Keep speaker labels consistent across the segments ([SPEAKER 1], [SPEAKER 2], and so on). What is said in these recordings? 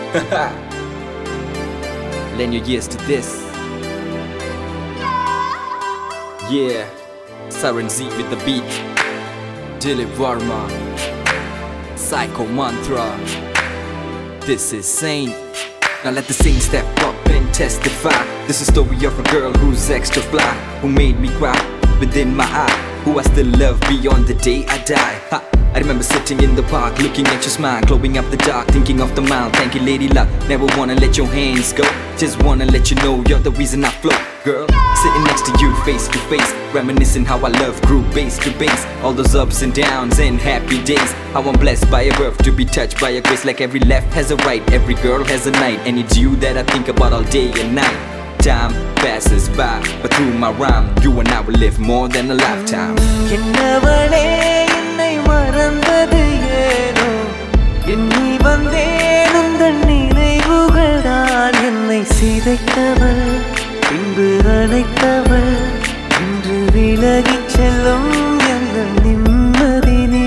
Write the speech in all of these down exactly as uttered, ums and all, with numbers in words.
[SPEAKER 1] Lend your ears to this. Yeah, Siren Z with the beat. Dilip Varma, Psycho Mantra. This is Saint. Now let the saint step up and testify. This is the story of a girl who's extra fly, who made me cry within my eye, who I still love beyond the day I die. Ha. I remember sitting in the park, looking at your smile, glowing up the dark, thinking of the mile. Thank you, lady luck. Never wanna let your hands go. Just wanna let you know you're the reason I float, girl. Sitting next to you, face to face, reminiscing how I love grew base to base. All those ups and downs and happy days. How I'm blessed by your birth to be touched by your grace. Like every left has a right, every girl has a night, and it's you that I think about all day and night. Time passes by, but through my rhyme, you and I will live more than a lifetime.
[SPEAKER 2] Ennavale என்னை மறந்தது ஏனோ, எண்ணி வந்தேன் உந்தன் நினைவுகள் தான் என்னை சிதைத்தவள், பின்பு அழைத்தவள், இன்று விலகிச் செல்லும் எங்கள் நிம்மதி நீ.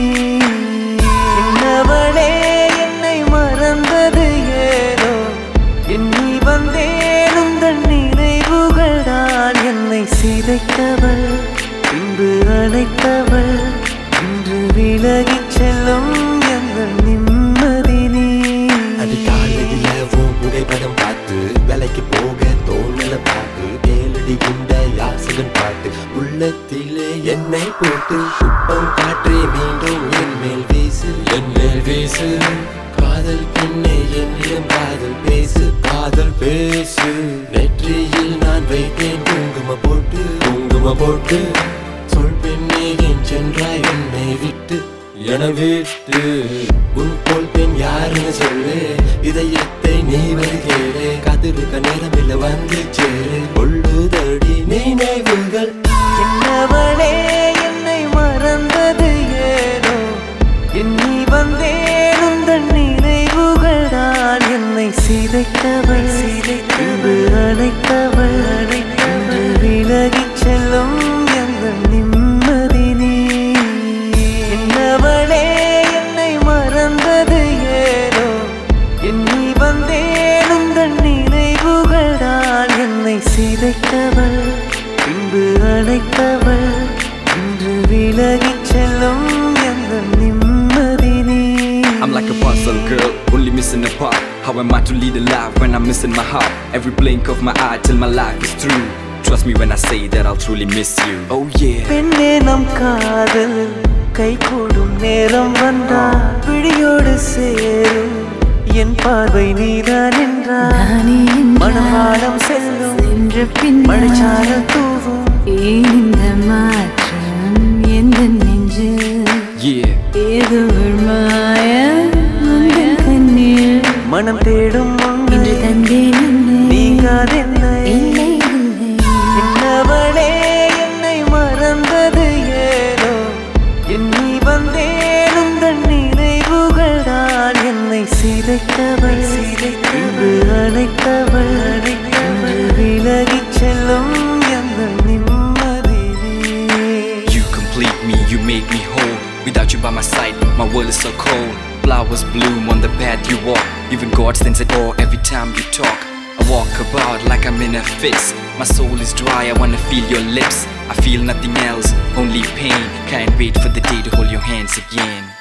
[SPEAKER 2] என்னவளே என்னை மறந்தது ஏனோ, எண்ணி வந்தேன் உந்தன் நினைவுகள் தான் என்னை சிதைத்தவள், பின்பு அழைத்தவள், இன்று விலகிச் செல்லும் எங்கள் நிம்மதி நீ.
[SPEAKER 3] அது காலையில உன் புகைப்படம் பார்த்து வேலைக்கு போக தோணல பாட்டு, கேளடி குண்ட யாசகன் பாட்டு உள்ளத்திலே என்னை போட்டு குப்பம் காற்றே மீண்டும் என் மேல் வீசு, என் மேல் வீசு. காதல் பெண்ணே என்னிடம் காதல் பேசு, காதல் பேசு. நெற்றியில் நான் வைத்தேன் குங்கும போட்டு, குங்கும போட்டு. சொல் பெண்ணே என் சென்றாய் என்னை விட்டு, என விட்டு. உன் போல் பெண் யாருன்னு சொல்லு, இதயத்தை நீ வருகிறே. காத்திருக்க நேரமில்ல வந்து சேரு, கொள்ளுதடி நினைவுகள்.
[SPEAKER 2] என்னவளே என்னை மறந்தது ஏனோ, எண்ணி வந்தேன் உந்தன் நினைவுகள் தான் என்னை சிதைத்தவள், பின்பு அழைத்தவள், இன்று விலகிச் செல்லும் எங்கள் நிம்மதி நீ. என்னவளே என்னை மறந்தது ஏனோ, எண்ணி வந்தேன் உந்தன் நினைவுகள் தான் என்னை சிதைத்தவள், பின்பு அழைத்தவள், இன்று விலகிச் செல்லும் எங்கள் நிம்மதி நீ.
[SPEAKER 1] I'm like a puzzle girl, only missing a part. How am I to lead a life when I'm missing my heart? Every blink of my eye till my life is through. Trust me when I say that I'll truly miss you. Oh yeah.
[SPEAKER 2] பெண்ணே நம் காதல் கை கூடும் நேரம் வந்தால் பிடியோடு சேரும் என் பார்வை நீதான் என்றால், மனமானம் செல்லும் மழைச்சாரல் தூவும்.
[SPEAKER 4] ஏன் இந்த மாற்றம் எந்த நெஞ்சு,
[SPEAKER 1] Yeah.
[SPEAKER 4] ஏதோ ஒரு மாயம் உந்தன் கண்ணில்.
[SPEAKER 2] மனம் தேடும்
[SPEAKER 4] இன்று
[SPEAKER 2] ஒன்று
[SPEAKER 4] தந்தேன் என்னை,
[SPEAKER 2] நீங்காதென்னை.
[SPEAKER 4] இல்லை இல்லை.
[SPEAKER 2] என்னவளே என்னை மறந்தது ஏனோ, எண்ணி வந்தேன் உந்தன் நினைவுகள் தான் என்னை சிதைத்தவள், பின்பு அழைத்தவள், இன்று விலகிச் செல்லும் எங்கள் நிம்மதி நீ.
[SPEAKER 1] You complete me, you make me whole. Without you by my side, my world is so cold. Flowers bloom on the path you walk. Even God stands at awe every time you talk. I walk about like I'm in a fix. My soul is dry, I wanna feel your lips. I feel nothing else, only pain. Can't wait for the day to hold your hands again.